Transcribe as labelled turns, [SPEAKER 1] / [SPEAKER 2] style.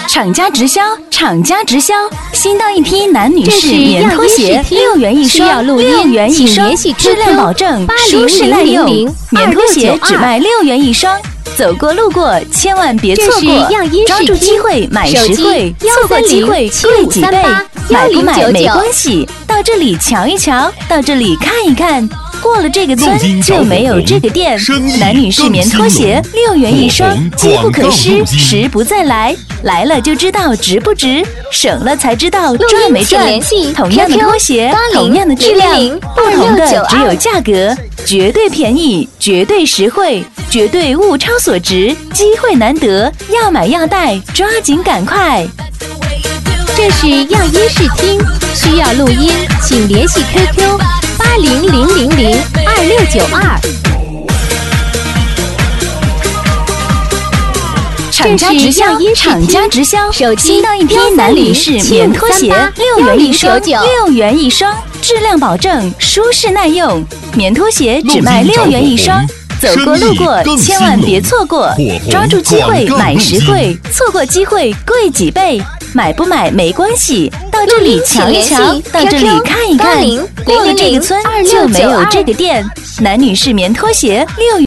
[SPEAKER 1] 厂家直销，厂家直销，新到一批男女士棉拖鞋，6元一双，6元一双，质量保证，舒适耐用。棉拖鞋只卖6元一双，走过路过千万别错过，抓住机会买实惠，错过机会贵几倍，买不买没关系，到这里瞧一瞧，到这里看一看。过了这个村就没有这个店，男女士棉拖鞋6元一双，机不可失，时不再来，来了就知道值不值，省了才知道赚没赚。同样的拖鞋，同样的质量，不同的只有价格，绝对便宜，绝对实惠，绝对物超所值，机会难得，要买要带，抓紧赶快。
[SPEAKER 2] 这是样音视听，需要录音，请联系 QQ8000026992。
[SPEAKER 1] 厂家直销，厂家直销，新到一批男女士棉拖鞋，6元一双，6元一双，质量保证，舒适耐用。棉拖鞋只卖6元一双。走过路过千万别错过，抓住机会买实惠，错过机会贵几倍，买不买没关系，到这里瞧一瞧，到这里看一看，过了这个村就没有这个店，男女士棉拖鞋6元。